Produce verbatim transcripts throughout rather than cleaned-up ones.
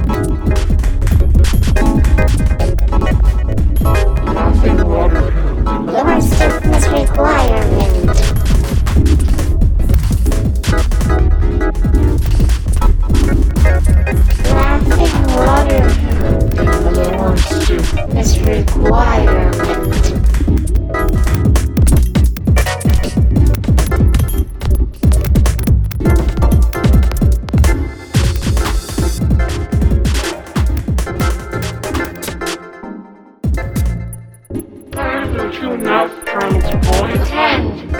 Your stiffness requirement. Laughing water fountain. Your stiffness requirement. To enough transport. Ten.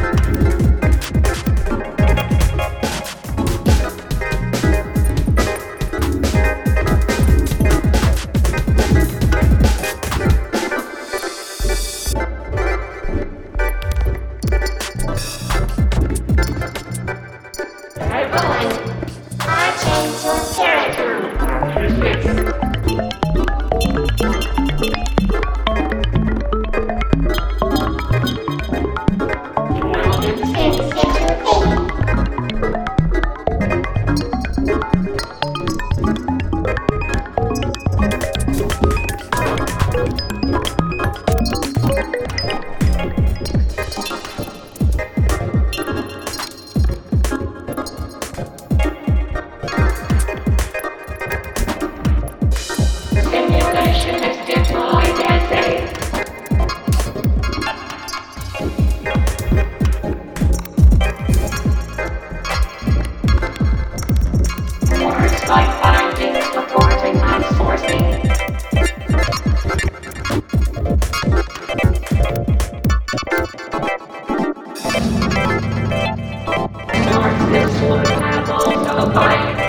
Everyone, marching to territory. Simulation is deployed as a words like binding, supporting, and forcing. This would have also bind.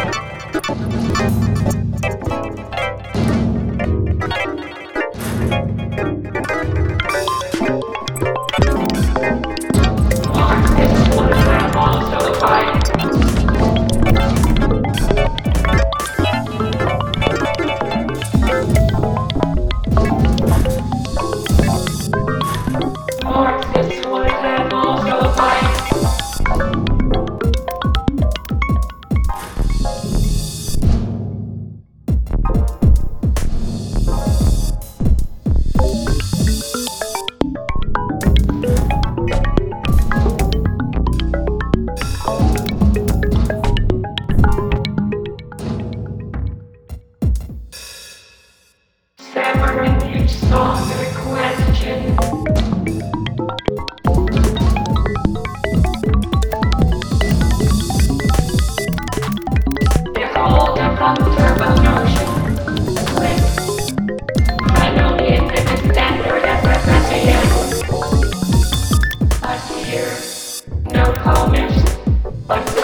This would have also bind. This would have also bind. Severing each softer question. Behold a comfortable notion. Click. I know the infinite standard of repression. But here, no comments, but